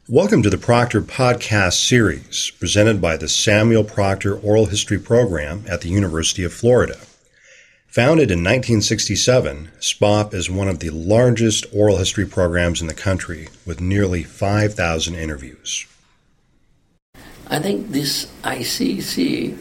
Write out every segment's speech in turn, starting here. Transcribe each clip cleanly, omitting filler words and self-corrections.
Welcome to the Proctor Podcast Series, presented by the Samuel Proctor Oral History Program at the University of Florida. Founded in 1967, SPOP is one of the largest oral history programs in the country, with nearly 5,000 interviews. I think this ICEC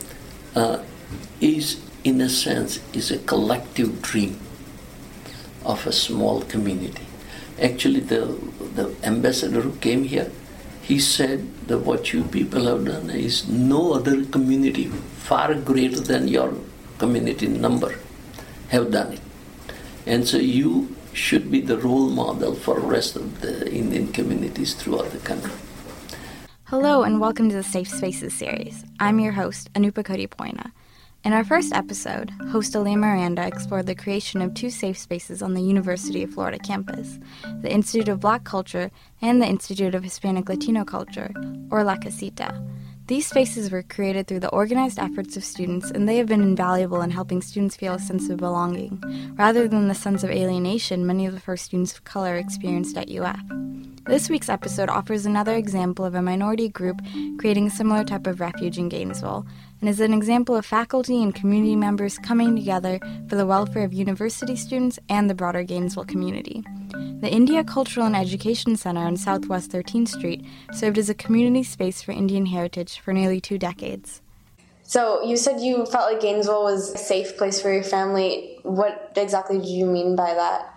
is, in a sense, is a collective dream of a small community. Actually, the ambassador who came here, he said that what you people have done is no other community far greater than your community number have done it. And so you should be the role model for the rest of the Indian communities throughout the country. Hello and welcome to the Safe Spaces series. I'm your host, Anupa Kodipoina. In our first episode, host Elaine Miranda explored the creation of two safe spaces on the University of Florida campus, the Institute of Black Culture and the Institute of Hispanic Latino Culture, or La Casita. These spaces were created through the organized efforts of students, and they have been invaluable in helping students feel a sense of belonging, rather than the sense of alienation many of the first students of color experienced at UF. This week's episode offers another example of a minority group creating a similar type of refuge in Gainesville, and is an example of faculty and community members coming together for the welfare of university students and the broader Gainesville community. The India Cultural and Education Center on Southwest 13th Street served as a community space for Indian heritage for nearly 2 decades. So you said you felt like Gainesville was a safe place for your family. What exactly did you mean by that?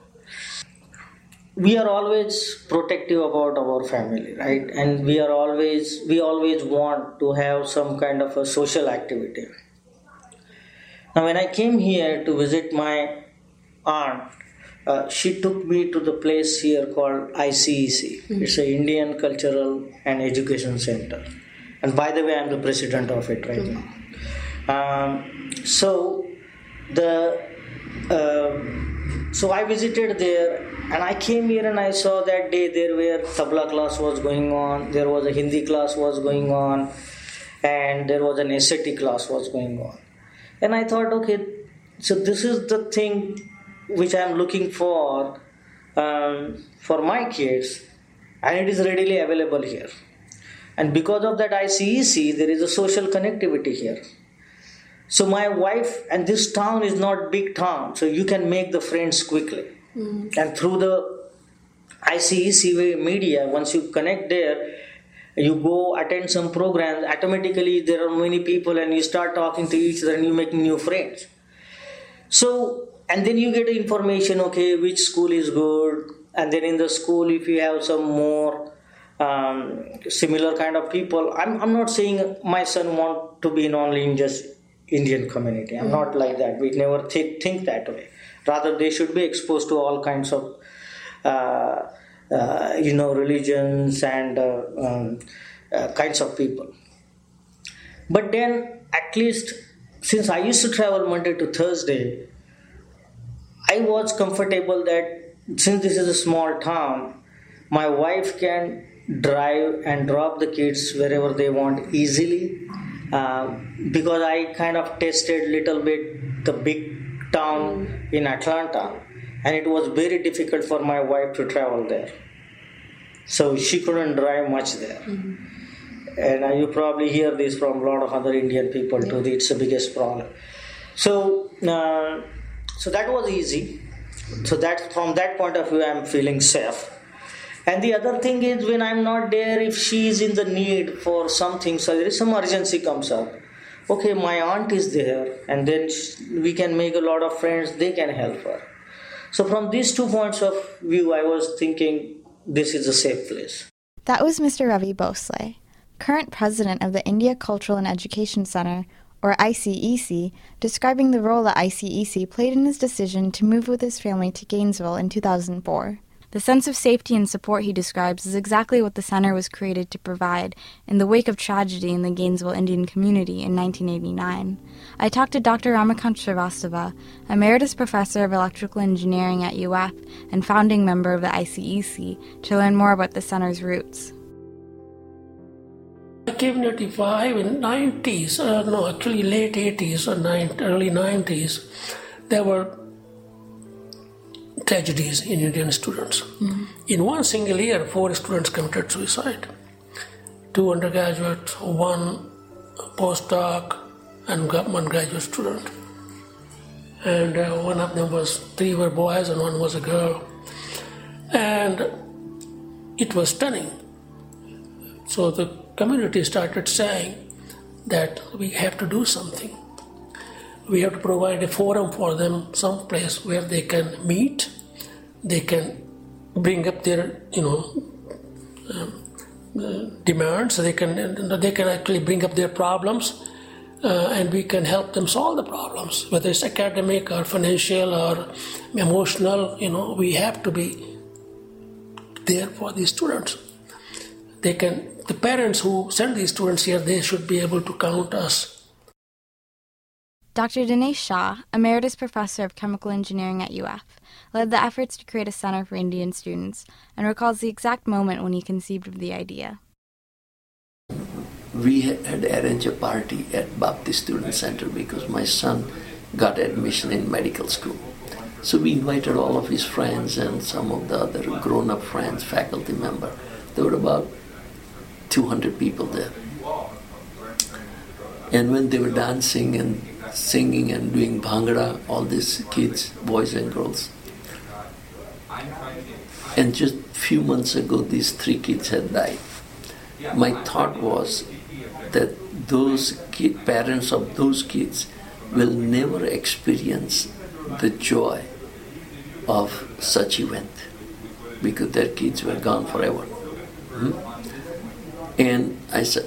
We are always protective about our family, right? And we always want to have some kind of a social activity. Now, when I came here to visit my aunt, she took me to the place here called ICEC. Mm-hmm. It's an Indian Cultural and Education Center. And by the way, I'm the president of it right now. So I visited there, and I came here and I saw that day there were tabla class was going on, there was a Hindi class was going on, and there was an SAT class was going on. And I thought, okay, so this is the thing which I'm looking for my kids, and it is readily available here. And because of that ICEC, there is a social connectivity here. So my wife, and this town is not big town, so you can make the friends quickly. Mm. And through the ICEC media, once you connect there, you go attend some programs, automatically there are many people and you start talking to each other and you make new friends. So, and then you get information, okay, which school is good, and then in the school if you have some more similar kind of people. I'm not saying my son want to be in only in just Indian community. I'm not like that. We never think that way. Rather, they should be exposed to all kinds of, religions and kinds of people. But then, at least, since I used to travel Monday to Thursday, I was comfortable that since this is a small town, my wife can drive and drop the kids wherever they want easily. Because I kind of tested little bit the big town in Atlanta, and it was very difficult for my wife to travel there. So she couldn't drive much there. Mm-hmm. And you probably hear this from a lot of other Indian people too. It's the biggest problem. So that was easy. So that from that point of view, I'm feeling safe. And the other thing is, when I'm not there, if she is in the need for something, so there is some urgency comes up. Okay, my aunt is there, and then we can make a lot of friends, they can help her. So from these 2 points of view, I was thinking this is a safe place. That was Mr. Ravi Bhosle, current president of the India Cultural and Education Center, or ICEC, describing the role that ICEC played in his decision to move with his family to Gainesville in 2004. The sense of safety and support he describes is exactly what the center was created to provide in the wake of tragedy in the Gainesville Indian community in 1989. I talked to Dr. Ramakant Srivastava, emeritus professor of electrical engineering at UF and founding member of the ICEC, to learn more about the center's roots. I came in 85 in 90s, late 80s or early 90s. There were tragedies in Indian students. In one single year, 4 students committed suicide. 2 undergraduates, 1 postdoc, and 1 graduate student. And one of them was, 3 were boys and 1 was a girl. And it was stunning. So the community started saying that we have to do something. We have to provide a forum for them, some place where they can meet, they can bring up their, demands, they can actually bring up their problems, and we can help them solve the problems, whether it's academic or financial or emotional. We have to be there for these students. The parents who send these students here, they should be able to count us. Dr. Dinesh Shah, Emeritus Professor of Chemical Engineering at UF, led the efforts to create a center for Indian students and recalls the exact moment when he conceived of the idea. We had arranged a party at Baptist Student Center because my son got admission in medical school. So we invited all of his friends and some of the other grown-up friends, faculty member. There were about 200 people there. And when they were dancing and singing and doing bhangra, all these kids, boys and girls. And just a few months ago, these 3 kids had died. My thought was that those parents of those kids will never experience the joy of such event because their kids were gone forever. And I said,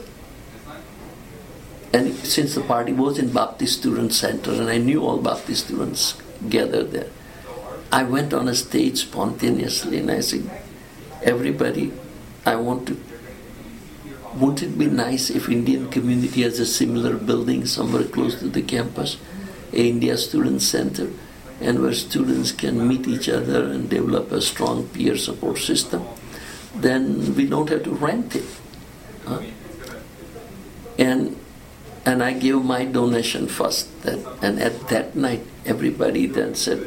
and since the party was in Baptist Student Center and I knew all Baptist students gathered there, I went on a stage spontaneously and I said, everybody, won't it be nice if Indian community has a similar building somewhere close to the campus, a India Student Center, and where students can meet each other and develop a strong peer support system? Then we don't have to rent it. And I gave my donation first. And at that night, everybody then said,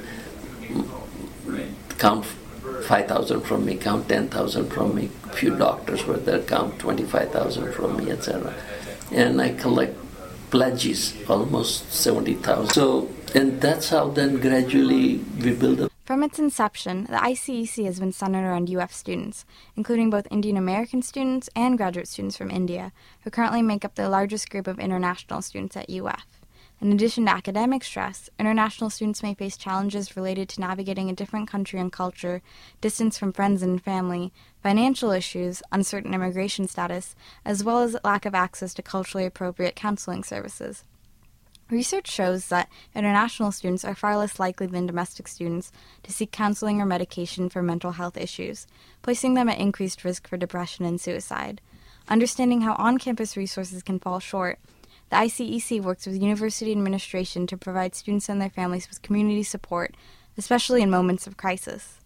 count 5,000 from me, count 10,000 from me. A few doctors were there, count 25,000 from me, etc. And I collect pledges, almost 70,000. So, and that's how then gradually we build up. From its inception, the ICEC has been centered around UF students, including both Indian American students and graduate students from India, who currently make up the largest group of international students at UF. In addition to academic stress, international students may face challenges related to navigating a different country and culture, distance from friends and family, financial issues, uncertain immigration status, as well as lack of access to culturally appropriate counseling services. Research shows that international students are far less likely than domestic students to seek counseling or medication for mental health issues, placing them at increased risk for depression and suicide. Understanding how on-campus resources can fall short, the ICEC works with university administration to provide students and their families with community support, especially in moments of crisis.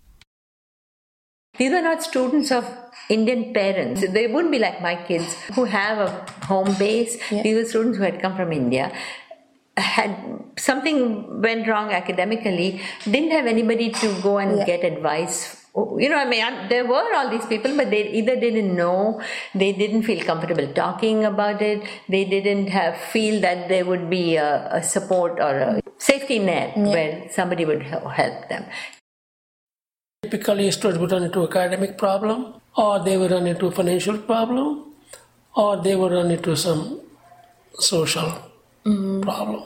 These are not students of Indian parents. They wouldn't be like my kids who have a home base. Yeah. These are students who had come from India, had something went wrong academically, didn't have anybody to go and get advice. There were all these people, but they either didn't know, they didn't feel comfortable talking about it, they didn't feel that there would be a support or a safety net where somebody would help them. Typically, students would run into academic problem, or they would run into a financial problem, or they would run into some social problem,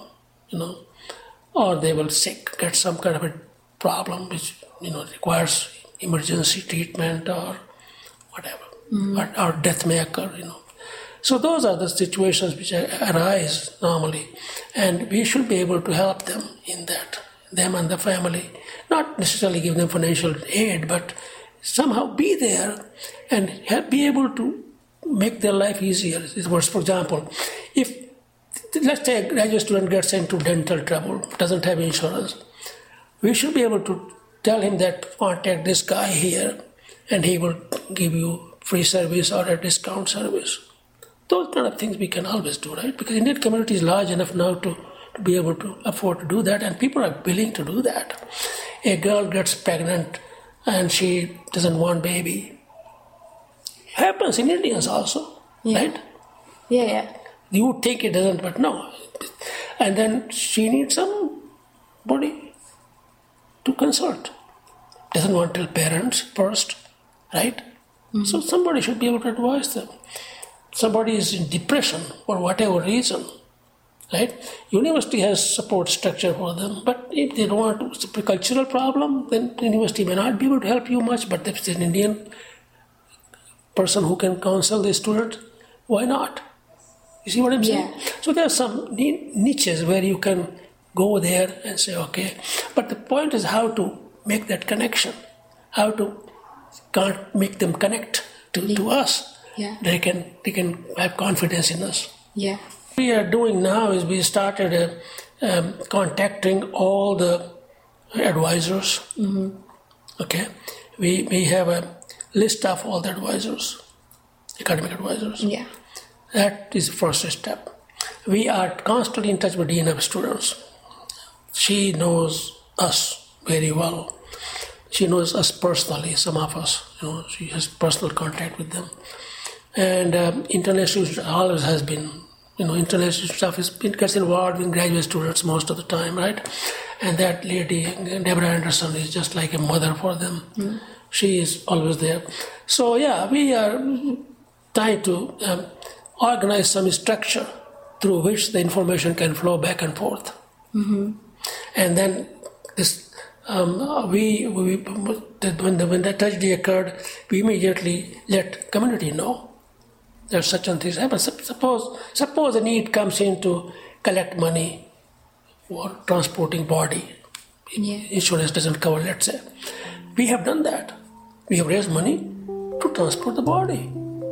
or they will get some kind of a problem which requires emergency treatment or whatever, or death may occur. So those are the situations which arise normally, and we should be able to help them in that, them and the family. Not necessarily give them financial aid, but somehow be there and be able to make their life easier. For example, if let's say a graduate student gets into dental trouble, doesn't have insurance, we should be able to tell him that contact this guy here and he will give you free service or a discount service. Those kind of things we can always do, right? Because Indian community is large enough now to be able to afford to do that, and people are willing to do that. a girl gets pregnant and she doesn't want baby. Happens in Indians also, right? Yeah. You would think it doesn't, but no. And then she needs somebody to consult. Doesn't want to tell parents first, right? Mm-hmm. So somebody should be able to advise them. Somebody is in depression for whatever reason, right? University has support structure for them, but if they don't want to, it's a cultural problem, then the university may not be able to help you much, but if it's an Indian person who can counsel the student, why not? You see what I'm saying? Yeah. So there are some niches where you can go there and say, okay. But the point is how to make that connection, how to make them connect to us. Yeah. They can have confidence in us. Yeah. What we are doing now is we started contacting all the advisors. Mm-hmm. Okay. We have a list of all the advisors, academic advisors. Yeah. That is the first step. We are constantly in touch with Dean of Students. She knows us very well. She knows us personally, some of us. She has personal contact with them. And international always has been, international stuff gets involved with graduate students most of the time, right? And that lady, Deborah Anderson, is just like a mother for them. Mm. She is always there. So yeah, we are trying to organize some structure through which the information can flow back and forth. Mm-hmm. And then this, when the tragedy occurred, we immediately let community know that such and things happen. Suppose a need comes in to collect money for transporting body. Yeah. Insurance doesn't cover, let's say. We have done that. We have raised money to transport the body.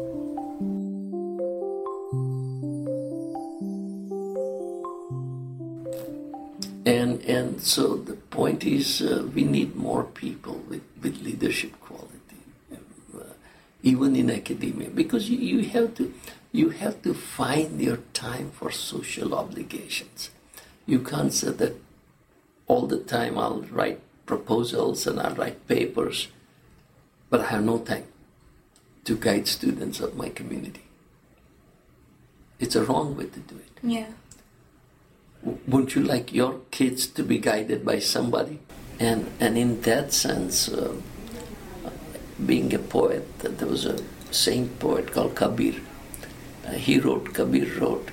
And so the point is we need more people with leadership quality, even in academia, because you have to find your time for social obligations. You can't say that all the time I'll write proposals and I'll write papers, but I have no time to guide students of my community. It's a wrong way to do it. Yeah. Wouldn't you like your kids to be guided by somebody? And in that sense, being a poet, there was a saint poet called Kabir. Kabir wrote,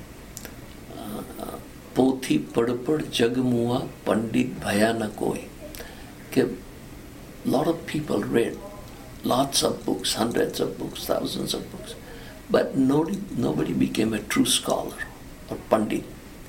Pothi padpad jagmua pandit bhaya na koi. A lot of people read lots of books, hundreds of books, thousands of books, but nobody became a true scholar or pandit.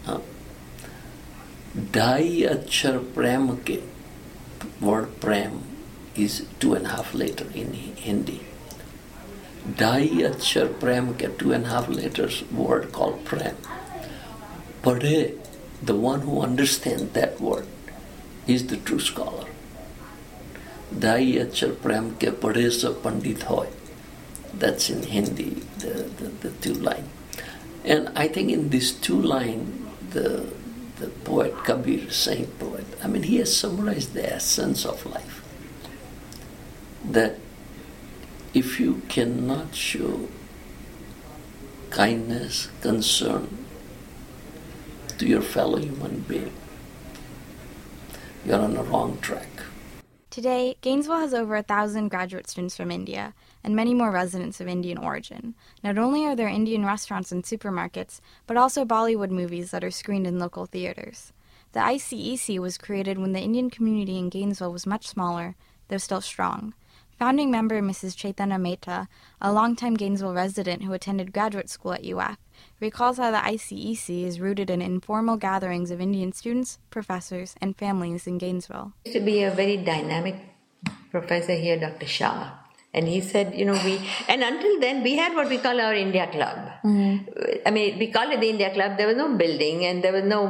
Dai achar prem ke, word prem is 2.5 letters in Hindi. Dai achar prem ke 2.5 letters word called prem. Padhe, the one who understands that word, is the true scholar. Dai achar prem ke padhe sa pandit hoy. That's in Hindi, the two line. And I think in these two line, the poet Kabir, saint poet, he has summarized the essence of life. That if you cannot show kindness, concern to your fellow human being, you're on the wrong track. Today, Gainesville has over 1,000 graduate students from India and many more residents of Indian origin. Not only are there Indian restaurants and supermarkets, but also Bollywood movies that are screened in local theaters. The ICEC was created when the Indian community in Gainesville was much smaller, though still strong. Founding member Mrs. Chaitanya Mehta, a longtime Gainesville resident who attended graduate school at UF, recalls how the ICEC is rooted in informal gatherings of Indian students, professors, and families in Gainesville. There used to be a very dynamic professor here, Dr. Shah. And he said, and until then, we had what we call our India Club. Mm-hmm. We call it the India Club. There was no building and there was no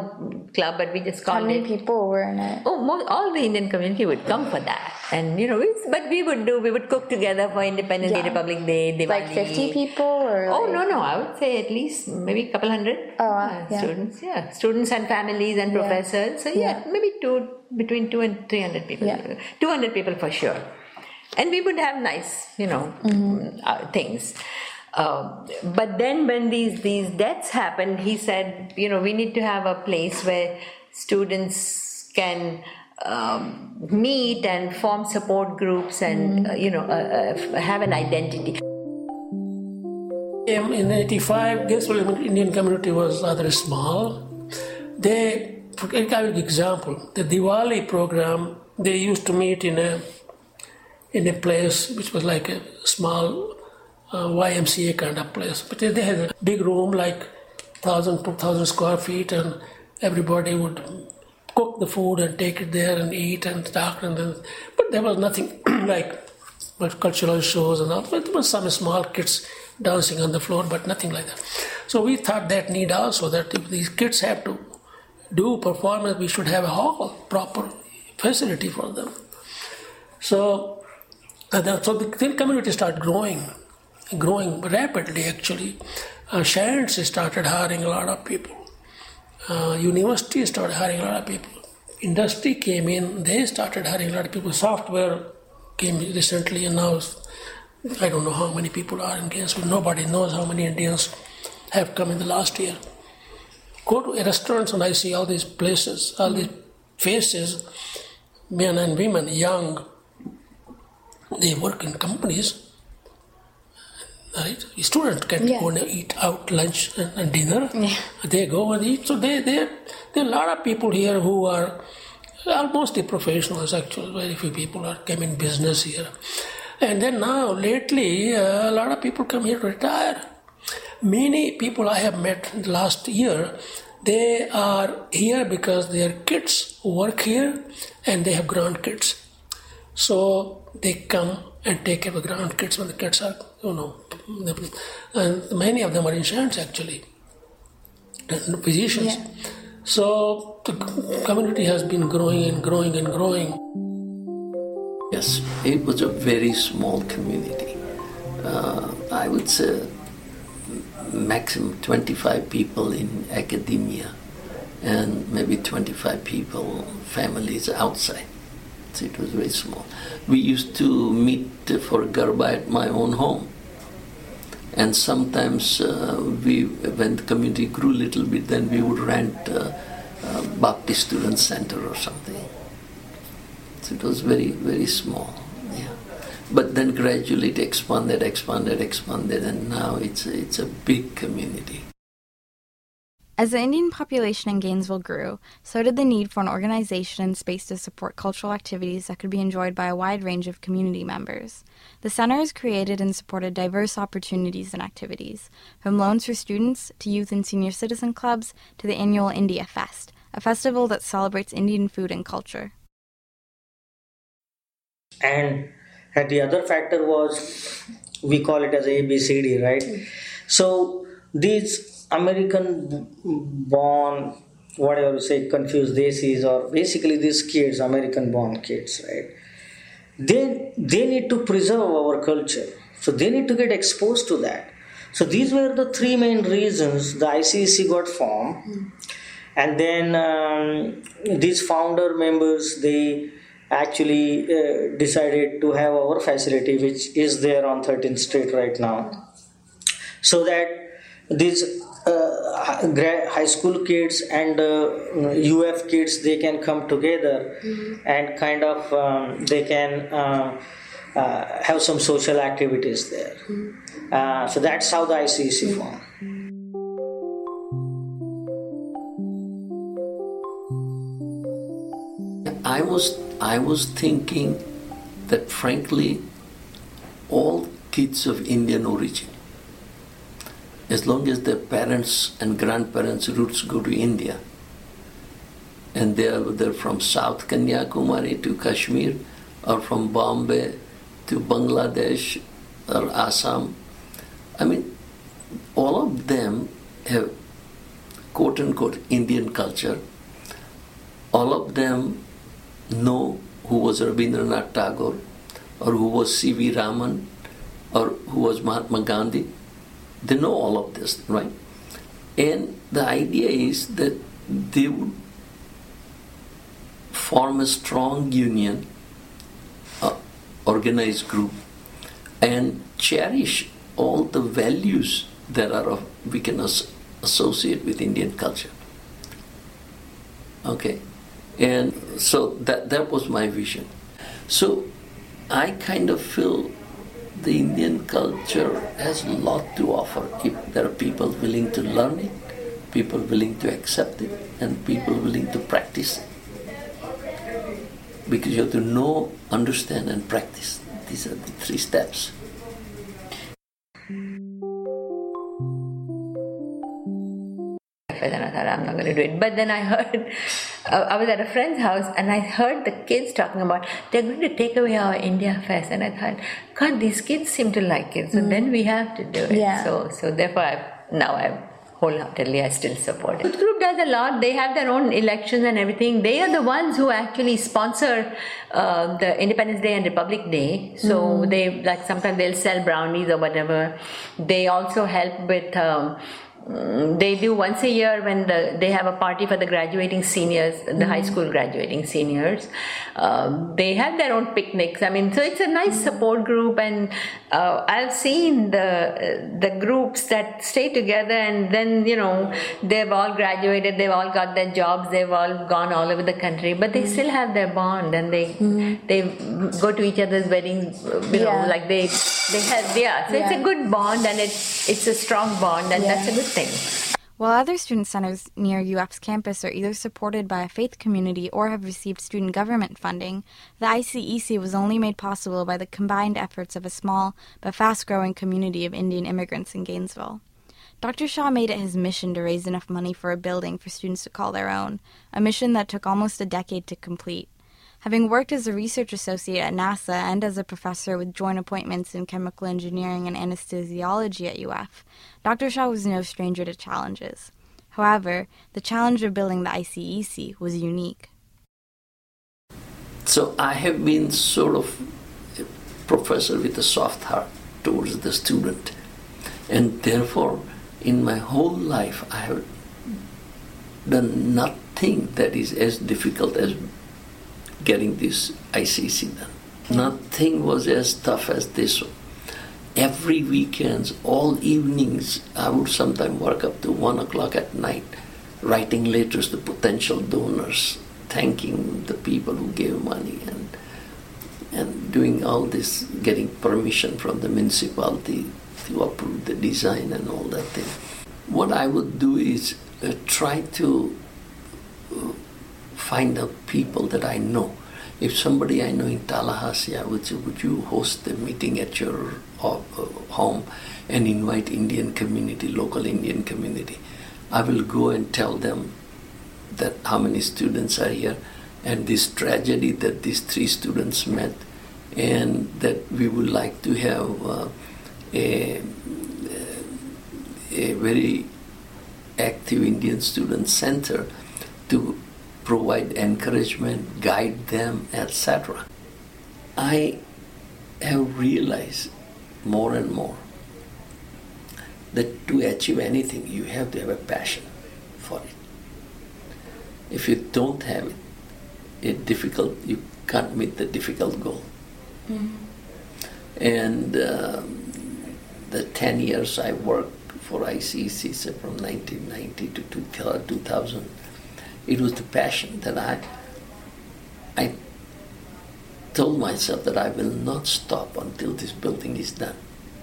club, but we just How called many it. people were in it? Oh, all the Indian community would come for that, and but we would cook together for Independence Day, Republic Day, Diwali. Like 50 people, or No, I would say at least maybe a couple hundred students. Yeah, students and families and professors. So maybe between 200 and 300 people. 200 people for sure, and we would have nice, things. But then when these deaths happened, he said, we need to have a place where students can meet and form support groups and have an identity. In 85, Gainesville Indian community was rather small. They, for example, the Diwali program, they used to meet in a place which was like a small YMCA kind of place. But they had a big room, like 1,000, 2,000 square feet, and everybody would cook the food and take it there and eat and talk. But there was nothing like cultural shows and all. But there was some small kids dancing on the floor, but nothing like that. So we thought that need also, that if these kids have to do performance, we should have a hall, proper facility for them. So the community started growing rapidly, actually. Science started hiring a lot of people. University started hiring a lot of people. Industry came in, they started hiring a lot of people. Software came recently, and now I don't know how many people are in Gainesville. Nobody knows how many Indians have come in the last year. Go to restaurants and I see all these places, all these faces, men and women, young. They work in companies. Right? Students can go and eat out lunch and dinner. Yeah. They go and eat. So there are a lot of people here who are almost the professionals, actually. Very few people came in business here. And then now, lately, a lot of people come here to retire. Many people I have met in the last year, they are here because their kids work here and they have grandkids. So they come and take care of the grandkids when the kids are, and many of them are insurance, actually, and physicians. Yeah. So the community has been growing and growing and growing. Yes, it was a very small community. I would say maximum 25 people in academia and maybe 25 people, families outside. So it was very small. We used to meet for Garba at my own home. And sometimes when the community grew a little bit, then we would rent Baptist Student Center or something. So it was very, very small. Yeah. But then gradually it expanded, and now it's a big community. As the Indian population in Gainesville grew, so did the need for an organization and space to support cultural activities that could be enjoyed by a wide range of community members. The center has created and supported diverse opportunities and activities, from loans for students to youth and senior citizen clubs to the annual India Fest, a festival that celebrates Indian food and culture. And the other factor was, we call it as ABCD, right? So these American-born, whatever you say, confused desis, or basically these kids, American-born kids, right? They need to preserve our culture. So they need to get exposed to that. So these were the three main reasons the ICEC got formed. And then these founder members, they actually decided to have our facility, which is there on 13th Street right now. So that these high school kids and UF kids, they can come together and kind of they can have some social activities there. So that's how the ICEC formed. I was thinking that frankly, all kids of Indian origin, as long as their parents and grandparents' roots go to India, and they're from South Kanyakumari to Kashmir, or from Bombay to Bangladesh or Assam, I mean, all of them have quote-unquote Indian culture, all of them know who was Rabindranath Tagore, or who was C.V. Raman, or who was Mahatma Gandhi. They know all of this, right? And the idea is that they would form a strong union, organized group, and cherish all the values that we can associate with Indian culture. Okay, and so that was my vision. So I kind of feel the Indian culture has a lot to offer if there are people willing to learn it, people willing to accept it, and people willing to practice it. Because you have to know, understand, and practice. These are the 3 steps. And I thought, I'm not going to do it. But then I heard, I was at a friend's house and I heard the kids talking about, they're going to take away our India Fest. And I thought, God, these kids seem to like it. So then we have to do it. Yeah. So therefore, I wholeheartedly, I still support it. The group does a lot. They have their own elections and everything. They are the ones who actually sponsor the Independence Day and Republic Day. So they, like, sometimes they'll sell brownies or whatever. They also help with... they do once a year when they have a party for the graduating seniors, the high school graduating seniors. They have their own picnics. I mean, so it's a nice support group, and I've seen the groups that stay together, and then, you know, they've all graduated, they've all got their jobs, they've all gone all over the country, but they still have their bond, and they go to each other's weddings, you know, like they have, so it's a good bond, and it's a strong bond, and that's a good thing. While other student centers near UF's campus are either supported by a faith community or have received student government funding, the ICEC was only made possible by the combined efforts of a small but fast-growing community of Indian immigrants in Gainesville. Dr. Shah made it his mission to raise enough money for a building for students to call their own, a mission that took almost a decade to complete. Having worked as a research associate at NASA and as a professor with joint appointments in chemical engineering and anesthesiology at UF, Dr. Shah was no stranger to challenges. However, the challenge of building the ICEC was unique. So I have been sort of a professor with a soft heart towards the student. And therefore, in my whole life, I have done nothing that is as difficult as getting this ICEC done. Nothing was as tough as this one. Every weekends, all evenings, I would sometimes work up to 1 o'clock at night, writing letters to potential donors, thanking the people who gave money, and doing all this, getting permission from the municipality to approve the design and all that thing. What I would do is try to find out people that I know. If somebody I know in Tallahassee, I would say, would you host a meeting at your home and invite Indian community, local Indian community? I will go and tell them that how many students are here and this tragedy that these 3 students met, and that we would like to have a very active Indian Student Center to provide encouragement, guide them, etc. I have realized more and more that to achieve anything, you have to have a passion for it. If you don't have it, you can't meet the difficult goal. And the 10 years I worked for ICEC, so from 1990 to 2000, it was the passion that I told myself that I will not stop until this building is done.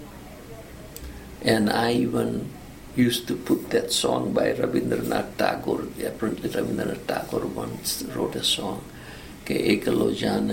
And I even used to put that song by Rabindranath Tagore. Apparently Rabindranath Tagore once wrote a song, Ekalo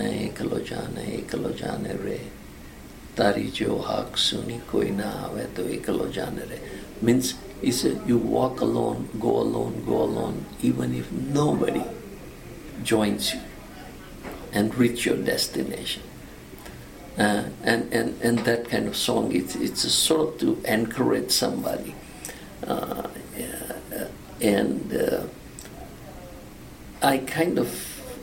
jane re, tari jo haq suni koi na aave to ekalo jane re. Means he said, you walk alone, go alone, even if nobody joins you, and reach your destination. And that kind of song, it's a sort of to encourage somebody. I kind of,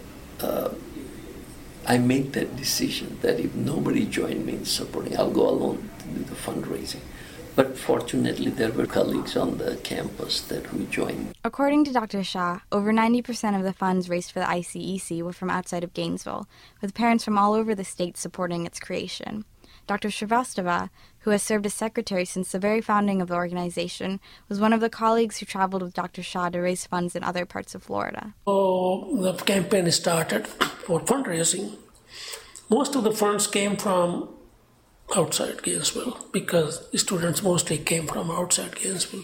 I made that decision that if nobody joined me in supporting, I'll go alone to do the fundraising. But fortunately, there were colleagues on the campus that who joined. According to Dr. Shah, over 90% of the funds raised for the ICEC were from outside of Gainesville, with parents from all over the state supporting its creation. Dr. Srivastava, who has served as secretary since the very founding of the organization, was one of the colleagues who traveled with Dr. Shah to raise funds in other parts of Florida. So the campaign started for fundraising. Most of the funds came from outside Gainesville because the students mostly came from outside Gainesville.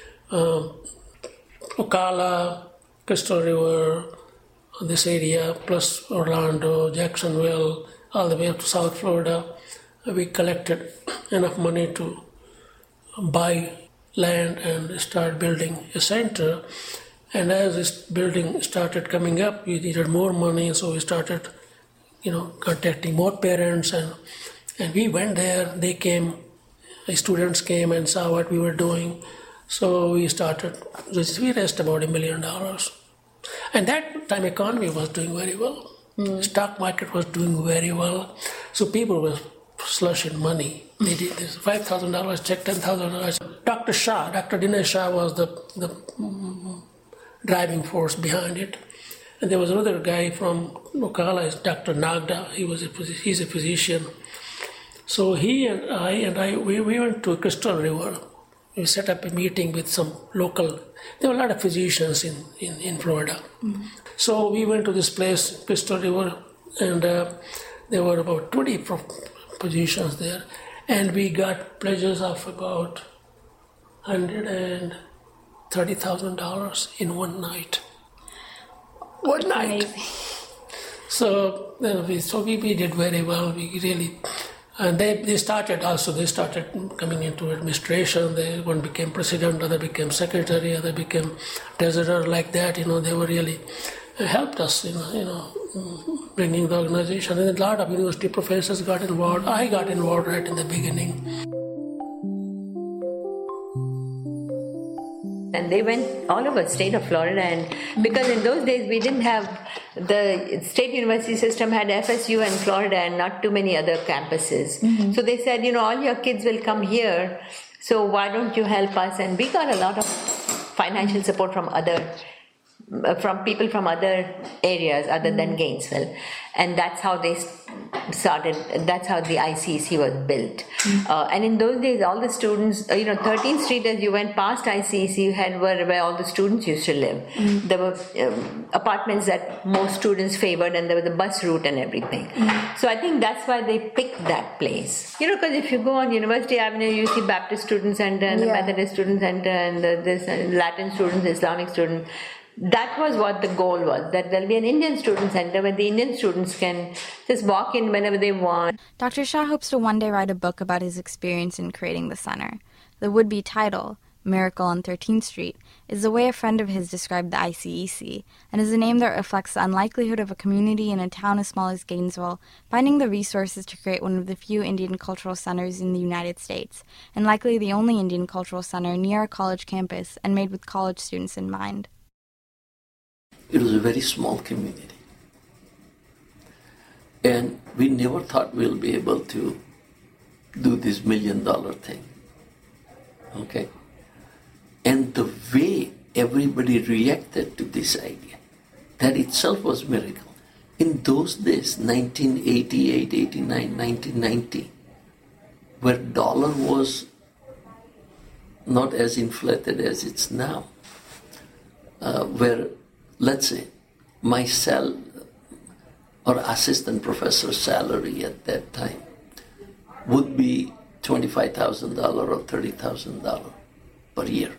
Ocala, Crystal River, this area, plus Orlando, Jacksonville, all the way up to South Florida. We collected enough money to buy land and start building a center. And as this building started coming up, we needed more money, so we started, contacting more parents, and we went there. They came, the students came and saw what we were doing. So we raised about $1 million. And that time economy was doing very well. Stock market was doing very well. So people were slushing money. They did this $5,000 check, $10,000. Dr. Dinesh Shah was the driving force behind it. And there was another guy from Ocala, Dr. Nagda. He's a physician. So he and I, we went to Crystal River. We set up a meeting with some local. There were a lot of physicians in Florida. Mm-hmm. So we went to this place, Crystal River, and there were about 20 physicians there. And we got pledges of about $130,000 in one night. One night. Amazing. So we did very well. We really, and they started coming into administration. One became president, other became secretary, other became treasurer, like that. They were really helped us, bringing the organization. And a lot of university professors got involved. I got involved right in the beginning. And they went all over the state of Florida, and because in those days we didn't have, the state university system had FSU and Florida and not too many other campuses. Mm-hmm. So they said, all your kids will come here, so why don't you help us? And we got a lot of financial support from people from other areas other than Gainesville. And that's how they started, that's how the ICEC was built. And in those days, all the students, 13th Street, as you went past ICEC, where all the students used to live. There were apartments that most students favored, and there was a bus route and everything. So I think that's why they picked that place. Because if you go on University Avenue, you see Baptist Student Center and the Methodist Student Center and this Latin students, Islamic students. That was what the goal was, that there'll be an Indian student center where the Indian students can just walk in whenever they want. Dr. Shah hopes to one day write a book about his experience in creating the center. The would-be title, Miracle on 13th Street, is the way a friend of his described the ICEC, and is a name that reflects the unlikelihood of a community in a town as small as Gainesville finding the resources to create one of the few Indian cultural centers in the United States, and likely the only Indian cultural center near a college campus and made with college students in mind. It was a very small community. And we never thought we'll be able to do this $1 million thing. Okay? And the way everybody reacted to this idea, that itself was a miracle. In those days, 1988, 89, 1990, where dollar was not as inflated as it's now, where, let's say, my or assistant professor's salary at that time would be $25,000 or $30,000 per year.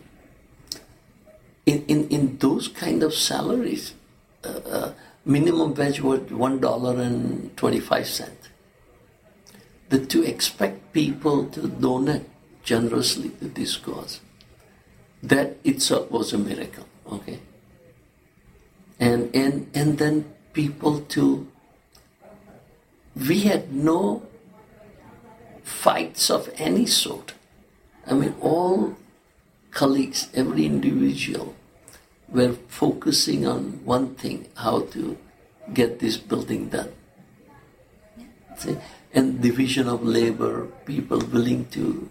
In those kind of salaries, minimum wage was $1.25. That to expect people to donate generously to this cause, that itself was a miracle. Okay. And then people we had no fights of any sort. I mean, all colleagues, every individual were focusing on one thing, how to get this building done. See? And division of labor, people willing to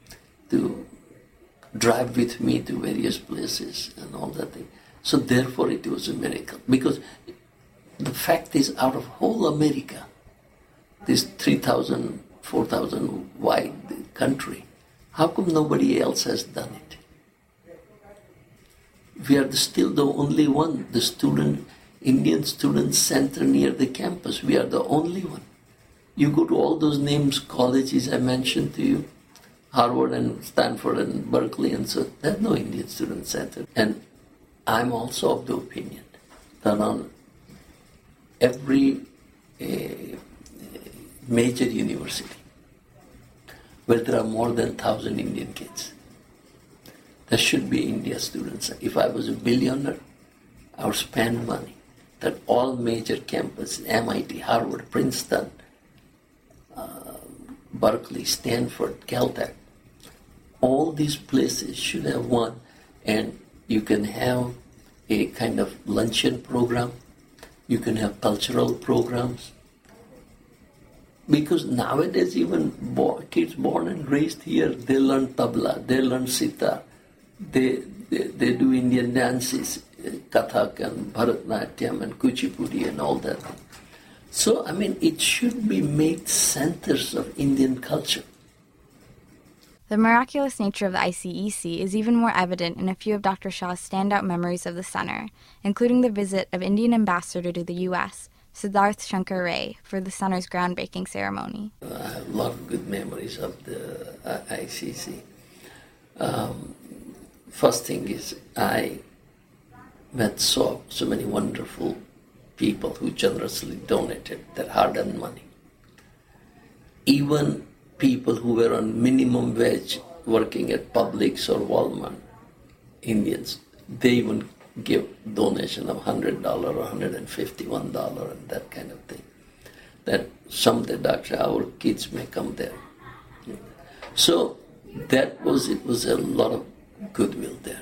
drive with me to various places and all that thing. So therefore it was a miracle. Because the fact is, out of whole America, this 3,000, 4,000 wide country, how come nobody else has done it? We are still the only one, the Indian Student Center near the campus. We are the only one. You go to all those names, colleges I mentioned to you, Harvard and Stanford and Berkeley, and so there's no Indian Student Center. And I'm also of the opinion that on every major university where there are more than 1,000 Indian kids, there should be India students. If I was a billionaire, I would spend money that all major campuses, MIT, Harvard, Princeton, Berkeley, Stanford, Caltech, all these places should have one, and you can have a kind of luncheon program, you can have cultural programs, because nowadays even kids born and raised here, they learn tabla, they learn sitar, they do Indian dances, Kathak and Bharatnatyam and Kuchipudi and all that. So, I mean, it should be made centers of Indian culture. The miraculous nature of the ICEC is even more evident in a few of Dr. Shah's standout memories of the center, including the visit of Indian ambassador to the U.S., Siddharth Shankar Ray, for the center's groundbreaking ceremony. I have a lot of good memories of the ICEC. First thing is, I met so many wonderful people who generously donated their hard-earned money. Even people who were on minimum wage working at Publix or Walmart, Indians, they even give donation of $100 or $151 and that kind of thing. That someday, Doctor, our kids may come there. So it was a lot of goodwill there.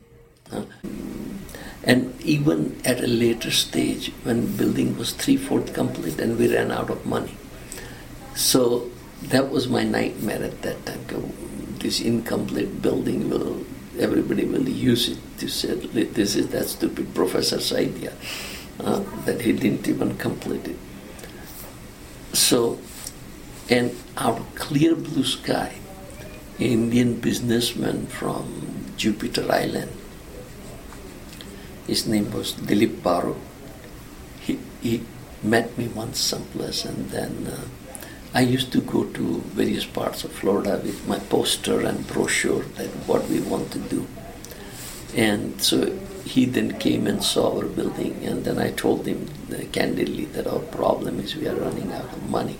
And even at a later stage, when building was 3/4 complete and we ran out of money. So that was my nightmare at that time. This incomplete building, everybody will use it to say, this is that stupid professor's idea, that he didn't even complete it. So, and out of clear blue sky, an Indian businessman from Jupiter Island, his name was Dilip Baru. He met me once someplace, and then I used to go to various parts of Florida with my poster and brochure that what we want to do. And so he then came and saw our building, and then I told him candidly that our problem is we are running out of money.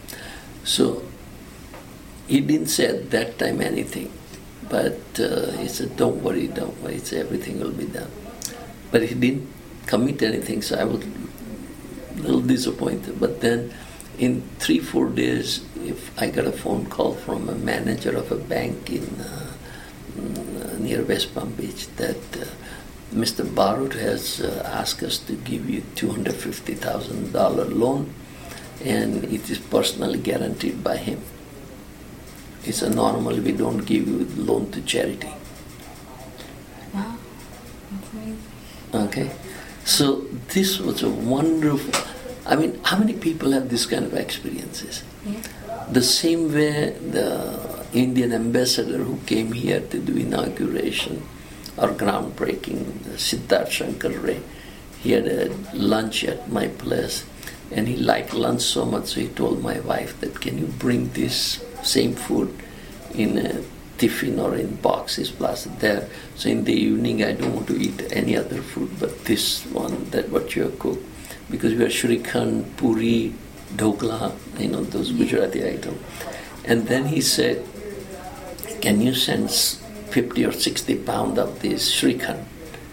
So he didn't say at that time anything, but he said, don't worry, everything will be done. But he didn't commit anything, so I was a little disappointed. But then in 3-4 days, if I got a phone call from a manager of a bank in near West Palm Beach that Mr. Barut has asked us to give you $250,000 loan, and it is personally guaranteed by him. He said, normally we don't give you loan to charity. Wow, that's amazing. Okay, so this was a wonderful, I mean, how many people have this kind of experiences? Yeah. The same way the Indian ambassador who came here to do inauguration or groundbreaking, Siddharth Shankar Ray, he had a lunch at my place, and he liked lunch so much, so he told my wife that, can you bring this same food in a tiffin or in boxes plastic there, so in the evening I don't want to eat any other food but this one, that what you have cooked, because we are shrikhand, puri, dhokla, those Gujarati items. And then he said, can you send 50 or 60 pounds of this shrikhand,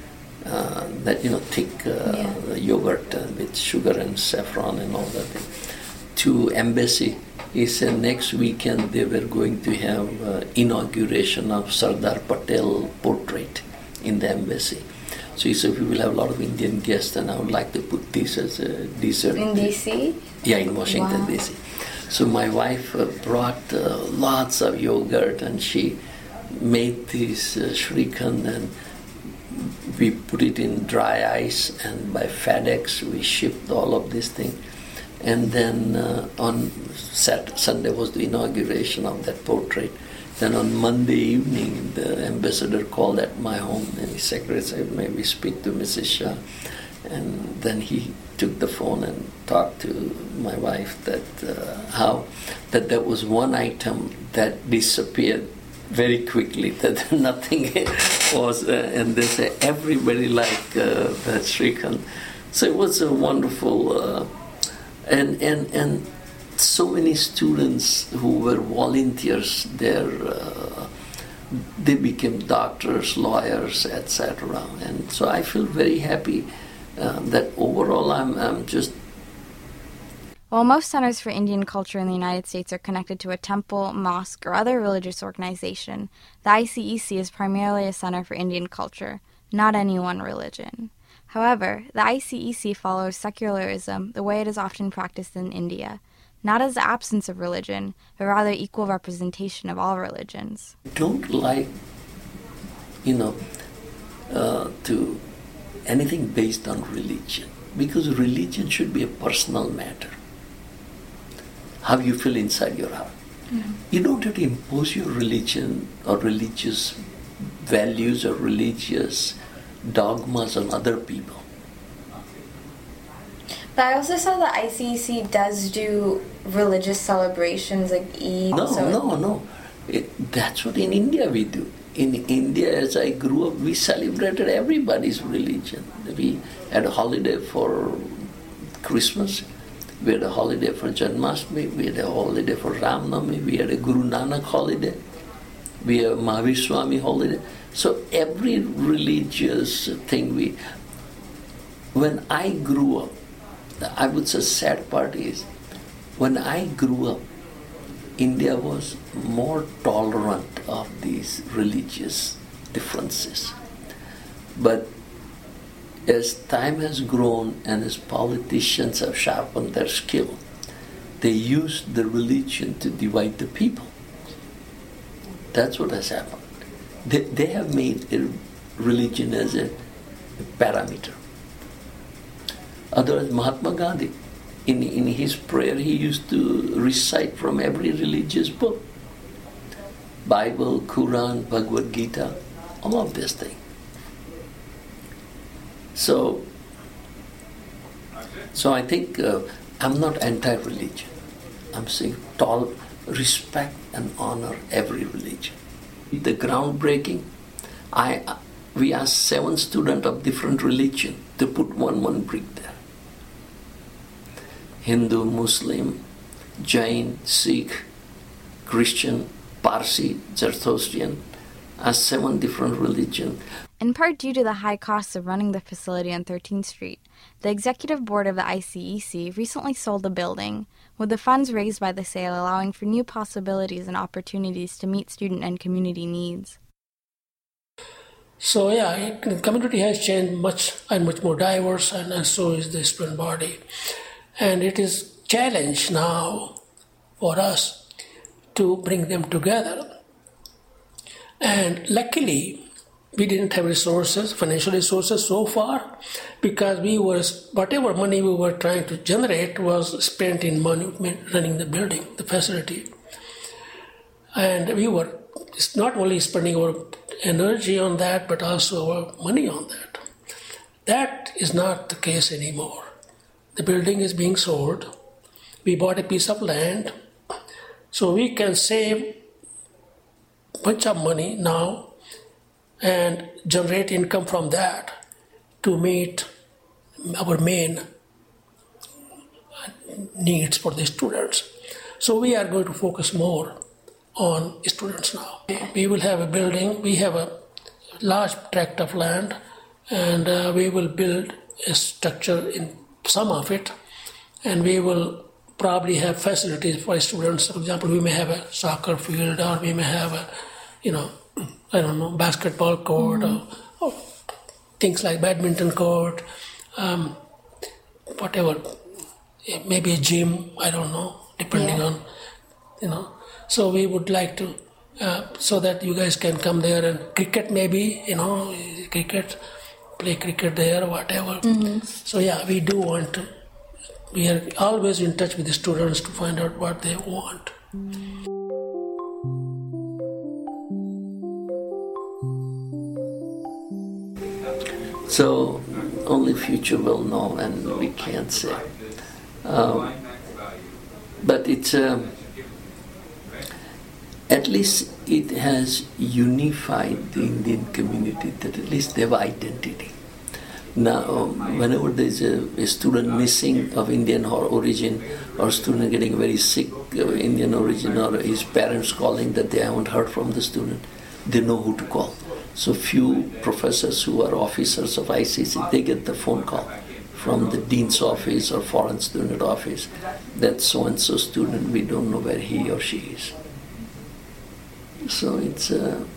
that thick yogurt with sugar and saffron and all that thing, to embassy. He said next weekend they were going to have inauguration of Sardar Patel portrait in the embassy. So he said, we will have a lot of Indian guests, and I would like to put this as a dessert. In D.C.? Yeah, in Washington, Wow. D.C. So my wife brought lots of yogurt, and she made this Shrikhand, and we put it in dry ice, and by FedEx we shipped all of this thing. And then on Sunday was the inauguration of that portrait. Then on Monday evening, the ambassador called at my home, and his secretary said, "May we speak to Mrs. Shah?" And then he took the phone and talked to my wife that there was one item that disappeared very quickly, that nothing was, and they say everybody liked that Shrikhand. So it was a wonderful, and so many students who were volunteers there, they became doctors, lawyers, etc. And so I feel very happy that overall I'm just. While most centers for Indian culture in the United States are connected to a temple, mosque, or other religious organization, the ICEC is primarily a center for Indian culture, not any one religion. However, the ICEC follows secularism the way it is often practiced in India, not as the absence of religion, but rather equal representation of all religions. I don't like, to anything based on religion, because religion should be a personal matter. How you feel inside your heart. Mm-hmm. You don't have to impose your religion or religious values or religious dogmas on other people. But I also saw that ICEC does do religious celebrations like Eid. No. That's what in India we do. In India, as I grew up, we celebrated everybody's religion. We had a holiday for Christmas. We had a holiday for Janmashtami, we had a holiday for Ramnavami, we had a Guru Nanak holiday, we had a Mahavir Swami holiday. So every religious thing when I grew up, I would say sad part is, when I grew up, India was more tolerant of these religious differences. But as time has grown and as politicians have sharpened their skill, they use the religion to divide the people. That's what has happened. They have made religion as a parameter. Otherwise, Mahatma Gandhi, in his prayer, he used to recite from every religious book. Bible, Quran, Bhagavad Gita, all of these things. So I think I'm not anti-religion. I'm saying respect and honor every religion. The groundbreaking, we asked 7 students of different religion to put one brick there. Hindu, Muslim, Jain, Sikh, Christian, Parsi, Zoroastrian, as 7 different religions. In part due to the high costs of running the facility on 13th Street, the executive board of the ICEC recently sold the building, with the funds raised by the sale allowing for new possibilities and opportunities to meet student and community needs. So the community has changed much more diverse, and so is the student body. And it is a challenge now for us to bring them together. And luckily, we didn't have financial resources so far, because whatever money we were trying to generate was spent in running the building, the facility. And we were not only spending our energy on that, but also our money on that. That is not the case anymore. The building is being sold. We bought a piece of land, so we can save a bunch of money now and generate income from that to meet our main needs for the students. So we are going to focus more on students now. We will have a building, we have a large tract of land, and we will build a structure in some of it, and we will probably have facilities for students. For example, we may have a soccer field, or we may have a, basketball court, or things like badminton court, whatever, maybe a gym, I don't know, depending on, So we would like to, so that you guys can come there, and cricket maybe, cricket, play cricket there, whatever. So yeah, we do want to. We are always in touch with the students to find out what they want. So only future will know, and we can't say. But it's at least it has unified the Indian community, that at least they have identity. Now, whenever there's a student missing of Indian origin, or a student getting very sick of Indian origin, or his parents calling that they haven't heard from the student, they know who to call. So few professors who are officers of ICC, they get the phone call from the dean's office or foreign student office that so-and-so student, we don't know where he or she is. So it's, so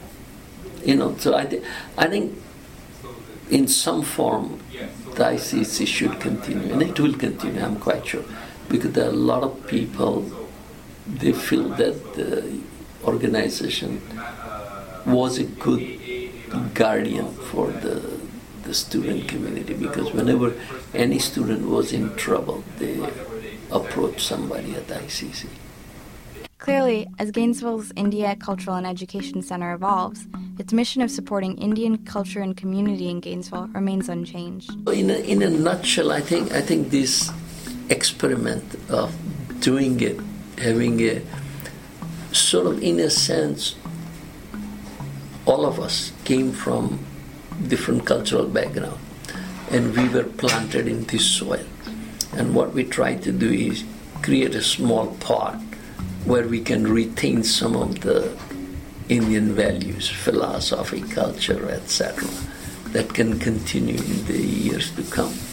I think in some form the ICC should continue, and it will continue, I'm quite sure, because there are a lot of people, they feel that the organization was a good guardian for the student community, because whenever any student was in trouble, they approached somebody at the ICC. Clearly, as Gainesville's India Cultural and Education Center evolves, its mission of supporting Indian culture and community in Gainesville remains unchanged. In a nutshell, I think this experiment of doing it, having a sort of, in a sense, all of us came from different cultural background, and we were planted in this soil. And what we try to do is create a small pot where we can retain some of the Indian values, philosophy, culture, etc., that can continue in the years to come.